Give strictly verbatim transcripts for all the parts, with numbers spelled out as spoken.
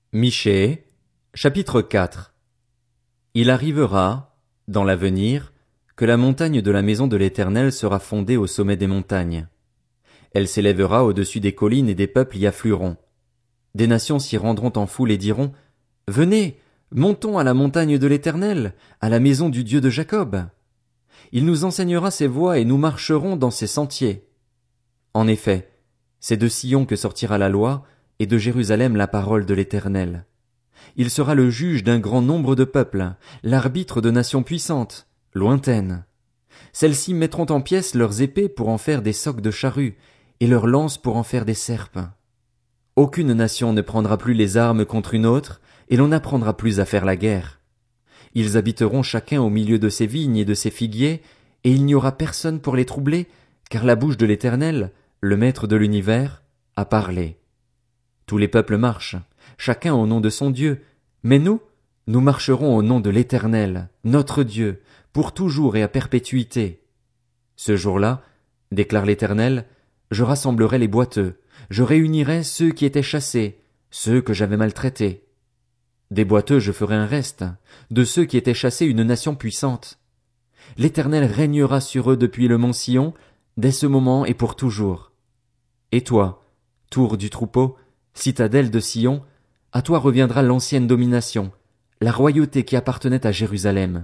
Michée, chapitre quatre. Il arrivera, dans l'avenir, que la montagne de la maison de l'Éternel sera fondée au sommet des montagnes. Elle s'élèvera au-dessus des collines et des peuples y afflueront. Des nations s'y rendront en foule et diront, Venez, montons à la montagne de l'Éternel, à la maison du Dieu de Jacob. Il nous enseignera ses voies et nous marcherons dans ses sentiers. En effet, c'est de Sion que sortira la loi, et de Jérusalem la parole de l'Éternel. Il sera le juge d'un grand nombre de peuples, l'arbitre de nations puissantes, lointaines. Celles-ci mettront en pièces leurs épées pour en faire des socs de charrues, et leurs lances pour en faire des serpes. Aucune nation ne prendra plus les armes contre une autre, et l'on n'apprendra plus à faire la guerre. Ils habiteront chacun au milieu de ses vignes et de ses figuiers, et il n'y aura personne pour les troubler, car la bouche de l'Éternel, le Maître de l'univers, a parlé. Tous les peuples marchent, chacun au nom de son Dieu, mais nous, nous marcherons au nom de l'Éternel, notre Dieu, pour toujours et à perpétuité. Ce jour-là, déclare l'Éternel, je rassemblerai les boiteux, je réunirai ceux qui étaient chassés, ceux que j'avais maltraités. Des boiteux je ferai un reste, de ceux qui étaient chassés une nation puissante. L'Éternel régnera sur eux depuis le mont Sion, dès ce moment et pour toujours. Et toi, tour du troupeau, citadelle de Sion, à toi reviendra l'ancienne domination, la royauté qui appartenait à Jérusalem.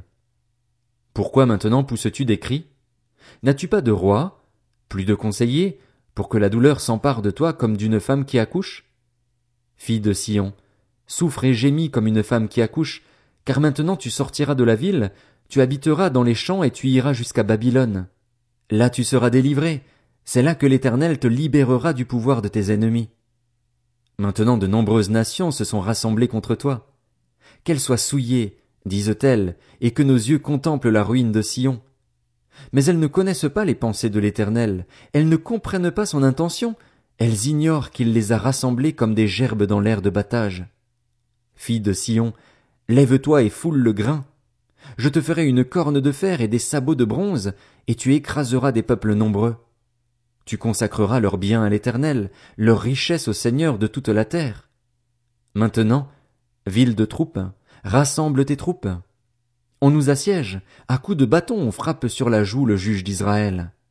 Pourquoi maintenant pousses-tu des cris? N'as-tu pas de roi, plus de conseillers, pour que la douleur s'empare de toi comme d'une femme qui accouche? Fille de Sion, souffre et gémis comme une femme qui accouche, car maintenant tu sortiras de la ville, tu habiteras dans les champs et tu iras jusqu'à Babylone. Là tu seras délivré, c'est là que l'Éternel te libérera du pouvoir de tes ennemis. Maintenant de nombreuses nations se sont rassemblées contre toi. Qu'elles soient souillées, disent-elles, et que nos yeux contemplent la ruine de Sion. Mais elles ne connaissent pas les pensées de l'Éternel, elles ne comprennent pas son intention, elles ignorent qu'il les a rassemblées comme des gerbes dans l'air de battage. Fille de Sion, lève-toi et foule le grain. Je te ferai une corne de fer et des sabots de bronze, et tu écraseras des peuples nombreux. Tu consacreras leurs biens à l'Éternel, leurs richesses au Seigneur de toute la terre. Maintenant, ville de troupes, rassemble tes troupes. On nous assiège, à coups de bâton on frappe sur la joue le juge d'Israël.